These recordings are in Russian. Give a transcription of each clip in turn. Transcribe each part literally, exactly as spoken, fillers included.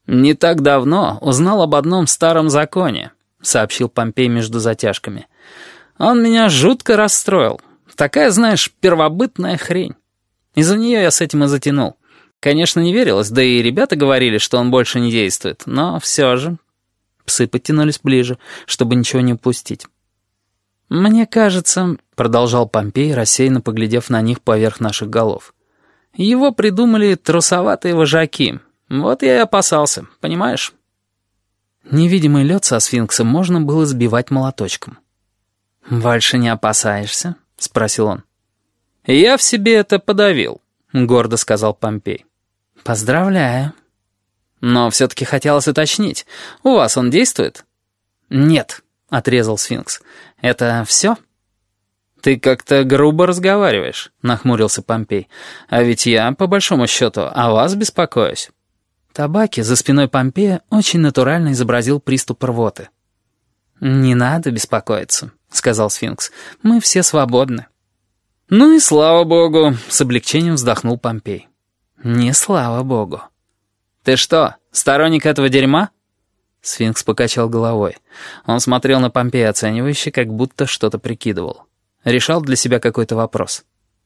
«Не так давно узнал об одном старом законе», — сообщил Помпей между затяжками. «Он меня жутко расстроил. Такая, знаешь, первобытная хрень. Из-за нее я с этим и затянул. Конечно, не верилось, да и ребята говорили, что он больше не действует, но все же...» Псы подтянулись ближе, чтобы ничего не упустить. «Мне кажется», — продолжал Помпей, рассеянно поглядев на них поверх наших голов, «его придумали трусоватые вожаки. Вот я и опасался, понимаешь?» Невидимый лед со сфинксом можно было сбивать молоточком. «Больше не опасаешься?» — спросил он. «Я в себе это подавил», — гордо сказал Помпей. «Поздравляю». «Но все-таки хотелось уточнить. У вас он действует?» «Нет», — отрезал сфинкс. «Это все?» «Ты как-то грубо разговариваешь», — нахмурился Помпей. «А ведь я, по большому счету, о вас беспокоюсь». Табаки за спиной Помпея очень натурально изобразил приступ рвоты. «Не надо беспокоиться», — сказал сфинкс. «Мы все свободны». «Ну и слава богу», — с облегчением вздохнул Помпей. «Не слава богу». «Ты что, сторонник этого дерьма?» Сфинкс покачал головой. Он смотрел на Помпея оценивающе, как будто что-то прикидывал. Решал для себя какой-то вопрос.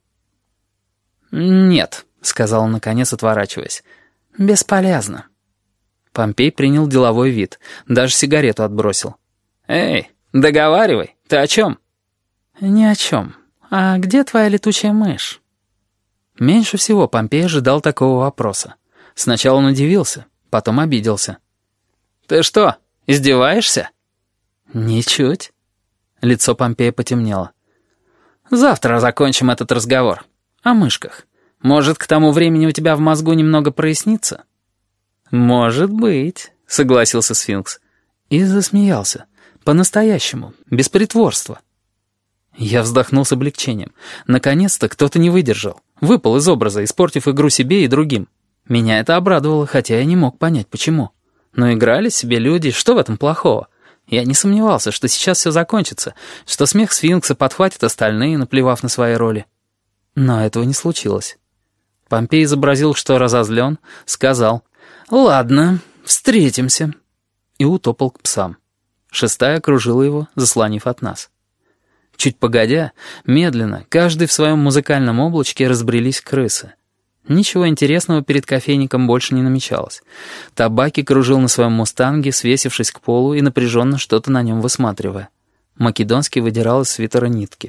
«Нет», — сказал он, наконец, отворачиваясь. «Бесполезно». Помпей принял деловой вид, даже сигарету отбросил. «Эй, договаривай, ты о чем?» «Ни о чем. А где твоя летучая мышь?» Меньше всего Помпей ожидал такого вопроса. Сначала он удивился, потом обиделся. «Ты что, издеваешься?» «Ничуть». Лицо Помпея потемнело. «Завтра закончим этот разговор. О мышках. Может, к тому времени у тебя в мозгу немного прояснится?» «Может быть», — согласился сфинкс. И засмеялся. По-настоящему, без притворства. Я вздохнул с облегчением. Наконец-то кто-то не выдержал. Выпал из образа, испортив игру себе и другим. Меня это обрадовало, хотя я не мог понять, почему. Но играли себе люди, что в этом плохого? Я не сомневался, что сейчас все закончится, что смех сфинкса подхватит остальные, наплевав на свои роли. Но этого не случилось. Помпей изобразил, что разозлен, сказал «Ладно, встретимся» и утопал к псам. Шестая окружила его, заслонив от нас. Чуть погодя, медленно, каждый в своем музыкальном облачке разбрелись крысы. Ничего интересного перед кофейником больше не намечалось. Табаки кружил на своем мустанге, свесившись к полу и напряженно что-то на нем высматривая. Македонский выдирал из свитера нитки.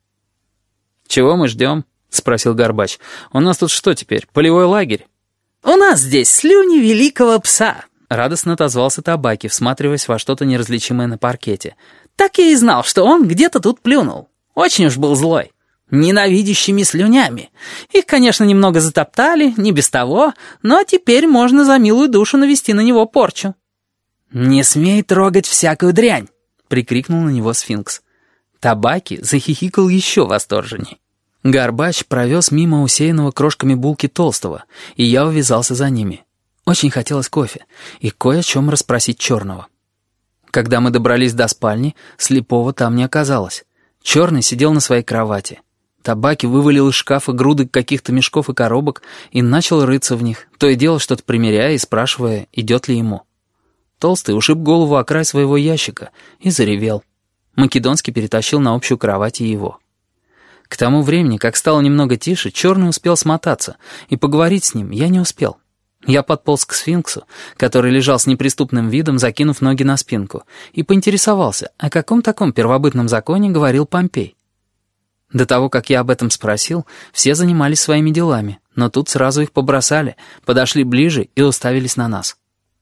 «Чего мы ждем?» — спросил Горбач. «У нас тут что теперь, полевой лагерь?» «У нас здесь слюни великого пса», — радостно отозвался Табаки, всматриваясь во что-то неразличимое на паркете. «Так я и знал, что он где-то тут плюнул. Очень уж был злой. Ненавидящими слюнями. Их, конечно, немного затоптали, не без того, но теперь можно за милую душу навести на него порчу». «Не смей трогать всякую дрянь», — прикрикнул на него сфинкс. Табаки захихикал еще восторженней. Горбач провез мимо усеянного крошками булки толстого, и я увязался за ними. Очень хотелось кофе и кое о чем расспросить черного. Когда мы добрались до спальни, слепого там не оказалось. Черный сидел на своей кровати. Табаки вывалил из шкафа груды каких-то мешков и коробок и начал рыться в них, то и дело что-то примеряя и спрашивая, идет ли ему. Толстый ушиб голову о край своего ящика и заревел. Македонский перетащил на общую кровать и его. К тому времени, как стало немного тише, Черный успел смотаться, и поговорить с ним я не успел. Я подполз к сфинксу, который лежал с неприступным видом, закинув ноги на спинку, и поинтересовался, о каком таком первобытном законе говорил Помпей. До того, как я об этом спросил, все занимались своими делами, но тут сразу их побросали, подошли ближе и уставились на нас.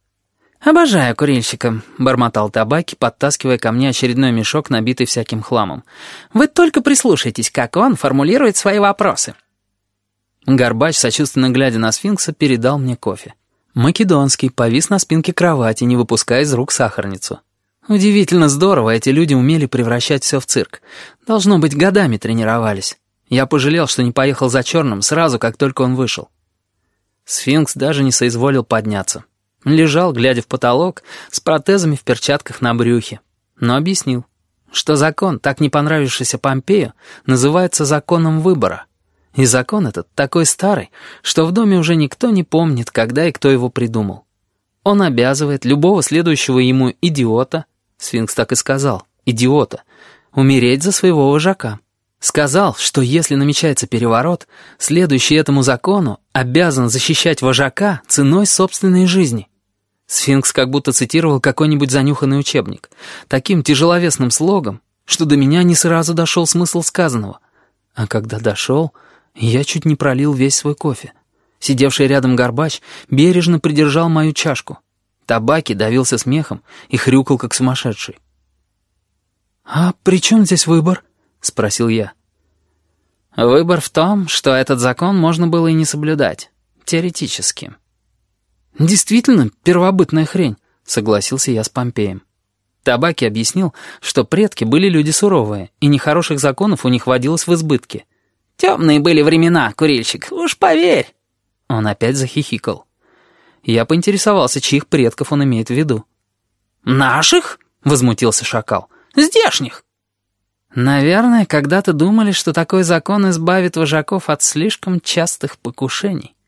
«Обожаю курильщика», — бормотал Табаки, подтаскивая ко мне очередной мешок, набитый всяким хламом. «Вы только прислушайтесь, как он формулирует свои вопросы». Горбач, сочувственно глядя на сфинкса, передал мне кофе. Македонский повис на спинке кровати, не выпуская из рук сахарницу. Удивительно здорово эти люди умели превращать все в цирк. Должно быть, годами тренировались. Я пожалел, что не поехал за Черным сразу, как только он вышел. Сфинкс даже не соизволил подняться. Лежал, глядя в потолок, с протезами в перчатках на брюхе. Но объяснил, что закон, так не понравившийся Помпею, называется законом выбора. И закон этот такой старый, что в доме уже никто не помнит, когда и кто его придумал. Он обязывает любого следующего ему идиота, сфинкс так и сказал, идиота, умереть за своего вожака. Сказал, что если намечается переворот, следующий этому закону обязан защищать вожака ценой собственной жизни. Сфинкс как будто цитировал какой-нибудь занюханный учебник, таким тяжеловесным слогом, что до меня не сразу дошел смысл сказанного. А когда дошел, я чуть не пролил весь свой кофе. Сидевший рядом Горбач бережно придержал мою чашку. Табаки давился смехом и хрюкал, как сумасшедший. «А при чем здесь выбор?» — спросил я. «Выбор в том, что этот закон можно было и не соблюдать. Теоретически». «Действительно, первобытная хрень», — согласился я с Помпеем. Табаки объяснил, что предки были люди суровые, и нехороших законов у них водилось в избытке. «Темные были времена, курильщик, уж поверь». Он опять захихикал. Я поинтересовался, чьих предков он имеет в виду. «Наших?» — возмутился шакал. «Здешних!» «Наверное, когда-то думали, что такой закон избавит вожаков от слишком частых покушений».